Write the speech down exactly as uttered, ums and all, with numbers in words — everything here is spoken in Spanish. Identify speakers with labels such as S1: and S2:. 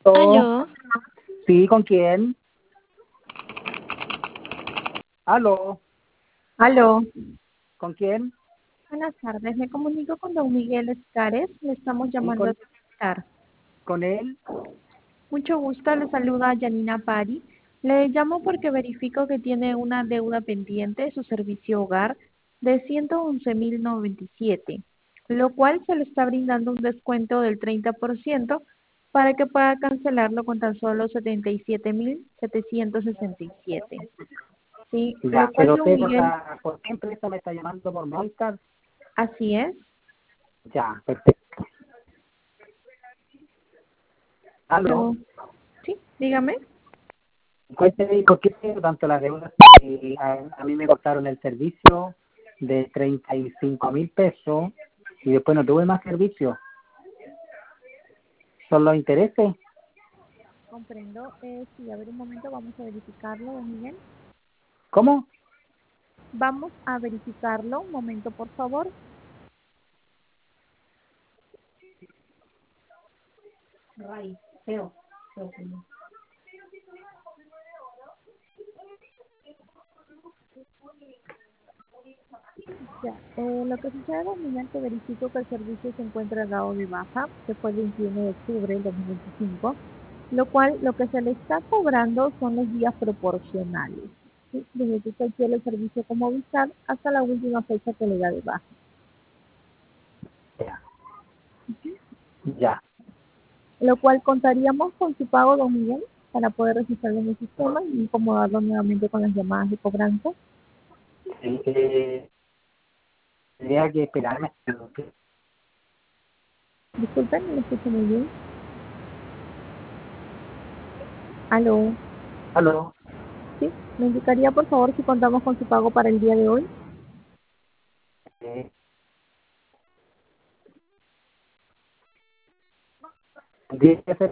S1: Oh,
S2: Aló,
S1: sí, ¿con quién? Aló,
S3: Aló,
S1: ¿con quién?
S3: buenas tardes. Me comunico con don Miguel Escares. Le estamos
S1: Sí,
S3: llamando
S1: con,
S3: de estar.
S1: con él.
S3: Mucho gusto. Le saluda Janina Pari. Le llamo porque verifico que tiene una deuda pendiente de su servicio hogar de ciento once mil noventa y siete, lo cual se le está brindando un descuento del treinta por ciento para que pueda cancelarlo con tan solo setenta y siete mil setecientos sesenta y siete. Sí, lo
S1: Ya,
S3: cual
S1: pero
S3: don
S1: usted por
S3: Miguel,
S1: la por qué empresa me está llamando por Monster.
S3: así es.
S1: Ya, perfecto. Aló,
S3: Lo- Sí, dígame.
S1: cuénteme por qué tengo tanto la deuda. Eh, a, a mí me cortaron el servicio de treinta y cinco mil pesos y después no tuve más servicio. ¿Son los intereses?
S3: Comprendo. Eh, sí, a ver un momento, vamos a verificarlo, don Miguel.
S1: ¿Cómo?
S3: Vamos a verificarlo. Un momento, por favor.
S4: Ray, feo, feo.
S3: Ya. Eh, lo que sucede, don Miguel, que verifico que el servicio se encuentra dado de baja, que fue el veintiuno de octubre del dos mil veinticinco, lo cual lo que se le está cobrando son los días proporcionales. ¿Sí? Desde que usted quiere el servicio como Vistar hasta la última fecha que le da de baja.
S1: Ya, ya.
S3: Lo cual contaríamos con su pago, don Miguel, para poder registrarlo en el sistema y incomodarlo nuevamente con las llamadas de cobranza.
S1: Sí, eh, tendría que esperarme.
S3: Disculpen, no lo escucho muy bien. Aló,
S1: Aló.
S3: ¿sí? ¿Me indicaría, por favor, si contamos con su pago para el día de hoy?
S1: Eh, tendría que ser